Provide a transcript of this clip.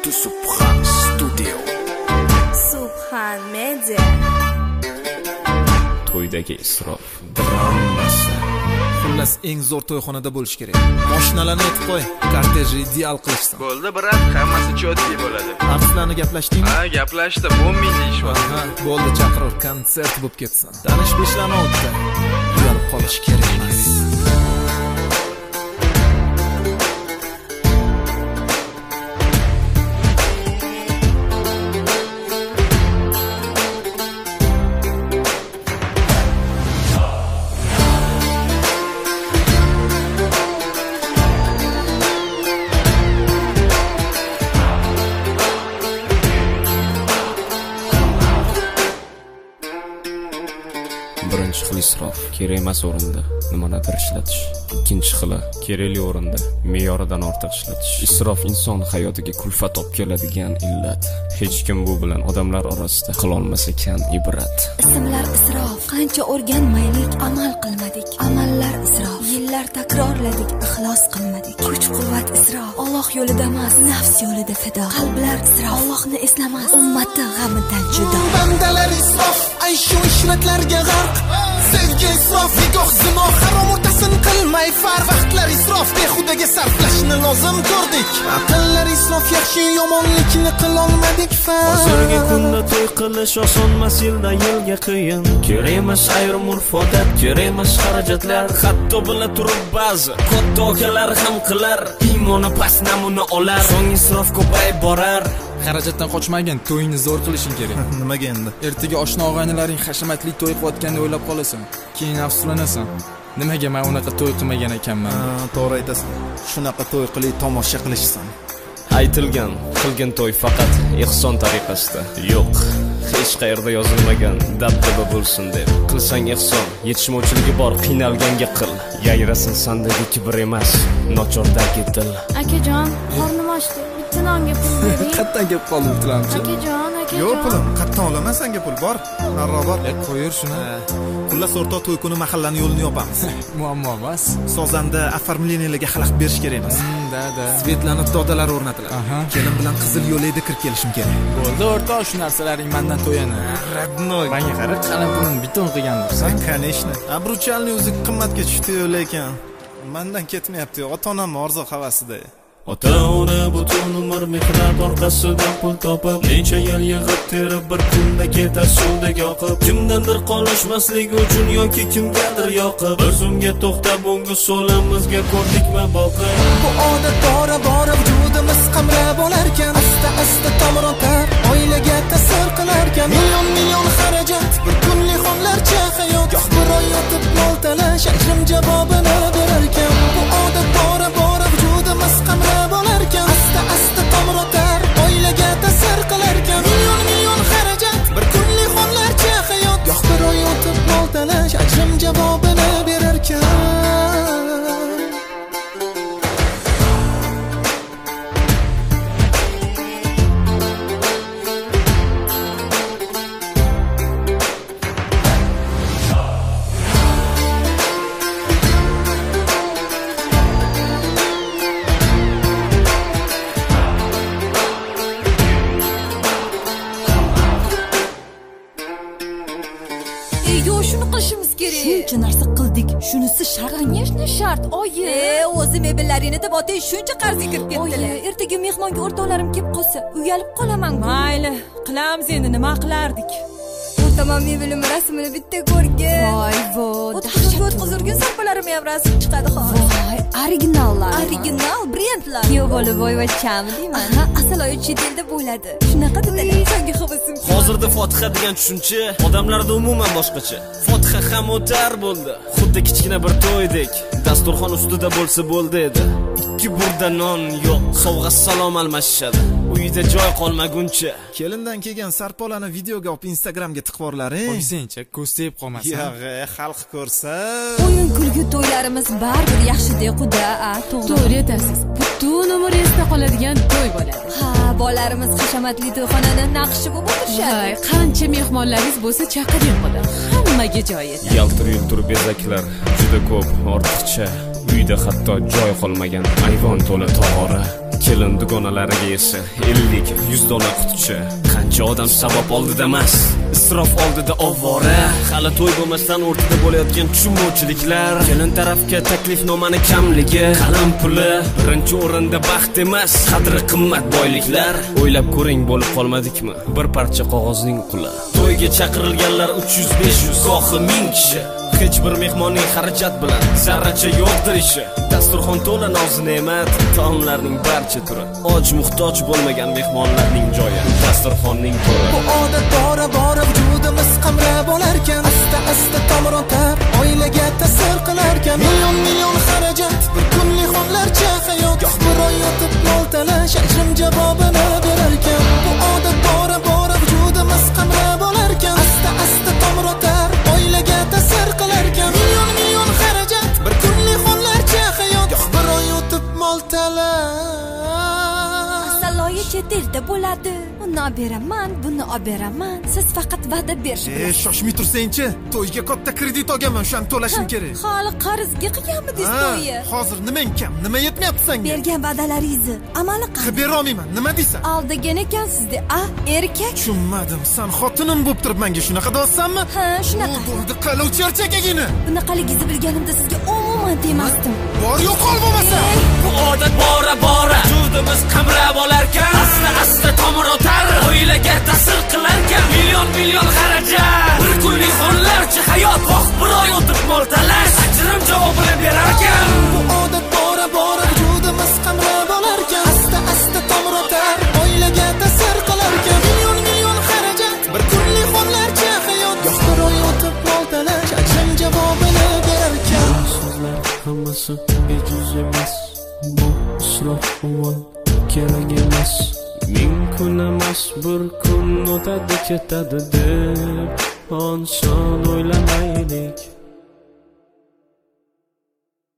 to Subhan Studio. Subhan Media. To'ydagi isrof dramasi. Xullas eng zo'r to'yxonada bo'lish kerak. Mashinalarni aytib qo'y, kortejni ideal qilishsin. Bo'ldi, brat, hammasi chotki bo'ladi. Artistlarni gaplashdingmi? Ha, gaplashdim, 10 ming deyishmoqda. Ha, bo'ldi, chaqirib konsert bo'lib ketsin. Tanish beshlarni o'tdi. Uyalib qolish kerak emas. Birinchi xil isrof kerak emas o'rinda nimanidir ishlatish. Ikkinchi xili kerakli o'rinda me'yoridan ortiq ishlatish. Isrof inson hayotiga kulfat olib keladigan illat. Hech kim bu bilan odamlar orasida qila olmasa kan ibrat. Ismlar isrof. Qancha o'rganmaylik, amal qilmadik. Amallar isrof. Yillar takrorladik, ixlos qilmadik. Kuch-quvvat isrof. Alloh yo'lida emas, nafs yo'lida fido. Qalblar isrof. Allohni eslamas, ummati g'amidan judo. Bandalar isrof, ay shu ishratlarga g'arq. Sevgi isrof, nigoh zino, harom o'rtasin qilmay far. Vaqtlar isrof, behudaga sarflashni lozim ko'rdik. Aqllar isrof, yaxshi yomonlikni qilolmadik far. Hozirgi kunda to'y qilish osonmas, yildan yilga qiyin. Kerak emas ayrim urf-odat, kerak emas xarajatlar. Hatto bila turib ba'zi katta okalar ham qilar. Iymoni past namuna olar, so'ng isrof ko'payib borar. Xarajatdan qochmagin, to'yingni zo'r qilishing kerak. Nimaga endi? Ertaga oshna og'aynilaring hashamatli to'y qilayotganini o'ylab qolasan. Keyin afsuslanasan. Nimaga men unaqa to'y qilmagan ekanman? To'g'ri aytasan. Shunaqa to'y qilib tomosha qilishsan. Aytilgan, qilgan to'y faqat ihson tariqasida. Yo'q, hech qayerda yozilmagan dabdaba bo'lsin deb. Qilsang ihson, yetishmovchiligi bor, qiynalganga qil. Yayrasın sandagi kibr emas, nochordagi dil. Akajon, qornim ochdi. Bitta nonga pul bering. Qatdan gap qolib tilamchi? Akajon. Yo'q pulim, qatdan olaman senga pul bor. Narrobar. Qo'yir shuni. Xullas o'rtoq to'y kuni mahallani yo'lini yopamiz. Muammo emas. Sozanda оформлениyalarga xalaqit berish kerak emas. Da. Svetlana todalar o'rnatiladi. Kelin bilan qizil yo'layda kirib kelishim kerak. Bo'ldi o'rtoq, shu narsalaring mendan to'yani. Radnoy. Menga qara, qalin pulni biton qilgandirsan. Конечно. Обручальный o'zi qimmatga tushdi yo'l ekan. Mendan ketmayapti, ota-onam orzu havasida. Ota-ona butun umr mehnat orqasidan pul topib, necha yil yig'ib terib bir kunda ketar suvdek oqib. Kimdandir qolishmaslik uchun yoki kimgadir yoqib, bir zumga to'xtab unga so'limizga ko'rdikmi boqib. Bu odat bora vujudimiz qamrab olarkan, asta tomir otar, oilaga ta'sir qilarkan. Million xarajat, bir kunlik xonlarcha hayot, goh bir oy yotib mol talash, ajrim javobini berarkan. Bu odat bora vujudimiz qamrab olarkan, asta tomir otar, oilaga ta'sir qilarkan. Million xarajat, bir kunlik xonlarcha hayot, goh bir oy yotib mol talash, ajrim javobini berarkan. Shuncha narsa qildik, shunisi shart. Конечно, shart. Oyi. O'zi mebellaringni deb otay shuncha qarzga kirib ketdilar. Oyi, ertaga mehmonga o'rtoqlarim kelib qolsa, uyalib qolaman. Mayli, qilamiz endi, nima qilardik? O'rtamon mebelning rasmini bitta ko'rgan. Voy, o'tkazurgan so'ppalarim ham rasm chiqadi hozir. Voy, originallar. Original brendlar. Kuyov bo'lib boyvachchami deyman. Asaloyi chet elda bo'ladi. Shunaqa dedilar. Senga havasim. Hozirda Fotiha degan tushuncha odamlarda umuman boshqacha. Fotiha ham o'tar bo'ldi. Xuddi kichkina bir to'ydek. Dasturxon ustida bo'lsa bo'ldi edi. Ikki burda non yo'q, sovg'a salom almashishadi. Uyda joy qolmaguncha. Kelindan kelgan sarpolani videoga olib Instagramga tiqvorlaring. Qo'ysangchi, ko'z tegib qolmasin. Yo'q, xalq ko'rsa. O'yin kulgu to'ylarimiz baribir yaxshi-da, xudo, to'g'ri aytasiz. Butun umr esda qoladigan to'y bo'ladi. Ha, bolalarimiz hashamatli to'yxonani naqshi bo'lib o'tirishadi. Qancha mehmonlaringiz bo'lsa chaqiring qo'da. Hammaga joy yetadi. Yaltir-yultir bezaklar juda ko'p, ortiqcha. Uyda hatto joy qolmagan ayvon to'la tog'ora. kelin dugonalariga esa 50-100 dollar quticha. Qancha odam savob oldida emas, isrof oldida ovora. Hali to'y bo'lmasdan o'rtada bo'layotgan tushunmovchiliklar. Kelin tarafga taklifnomani kamligi, qalam puli birinchi o'rinda baxt emas, qadri qimmat boyliklar. O'ylab ko'ring, bo'lib qolmadikmi bir parcha qog'ozning quli. To'yga chaqirilganlar 300-500, gohi 1000 kishi. Hech bir mehmonning xarajat bilan zarracha yo'qdir ishi. Dasturxon to'la noz ne'mat, taomlarning barcha turi. Och muhtoj bo'lmagan mehmonlarning joyi dasturxonning to'ri. Bu odat bora vujudimiz qamrab olarkan, asta tomir otar, oilaga ta'sir qilarkan. Million xarajat, bir kunlik xonlarcha hayot. Goh bir oy yotib mol talash, ajrim javobini berarkan. Bu odat bora vujudimiz qamrab olarkan, asta tomir otar, oilaga ta'sir qilarkan. Million xarajat, bir kunlik xonlarcha hayot. Goh bir oy yotib mol talash. Saloyi chet elda bo'ladi. Uni olib beraman, buni olib beraman. Siz faqat va'da berish. Shoshmay tursang-chi, to'yga katta kredit olganman, o'shani to'lashim kerak. Hali qarzga qilganmidingiz to'yni? Hozir nima kam? Nima yetmayapti senga? Bergan va'dalaringizni amalni qilib qilib bera olmayman. Nima deysan? Aldagan ekansizda, erkak. Tushunmadim. Sen xotinim bo'lib turib menga shunaqa deyapsanmi? Ha, shunaqa. Bo'ldi, qalov charchagagina. Bunaqaligingizni bilganimda sizga umuman demasdim. Bor yo'q qol bo'lmasa. Bu odat bora vujudimiz qamrab olarkan, asta tomir otar, oilaga ta'sir qilarkan. Million xarajat, bir kunlik xonlarcha hayot. Goh bir oy o'tib mol talash, ajrim javobini berarkan. Bu odat bora vujudimiz qamrab olarkan, asta tomir otar, oilaga ta'sir qilarkan. Million xarajat, bir kunlik xonlarcha hayot. Goh bir oy o'tib mol talash, ajrim javobini berarkan. So'zlar hammasi bejuz emas, bu isrof uvol kerak emas. 1000 kun emas, bir kun o'tadi ketadi deb, on son o'ylamay